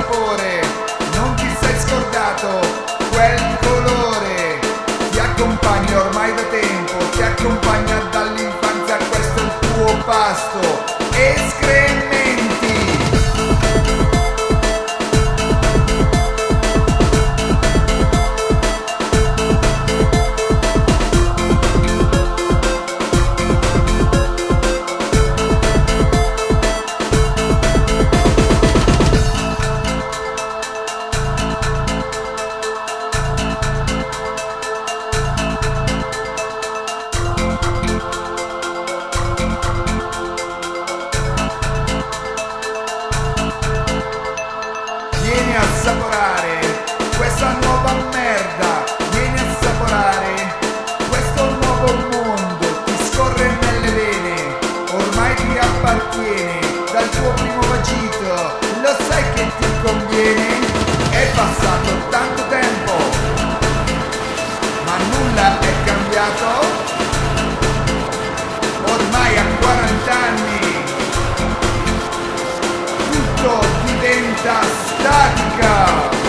sapore, non ti sei scordato quel colore. Ti accompagna ormai da tempo, ti accompagna dall'infanzia, questo è il tuo pasto. Escrementi. Vieni a assaporare questa nuova merda, vieni a assaporare questo nuovo mondo, ti scorre nelle vene, ormai ti appartiene, dal tuo primo vagito, lo sai che ti conviene? È passato tanto tempo, ma nulla è cambiato, ormai a 40 anni, tutto diventa statica.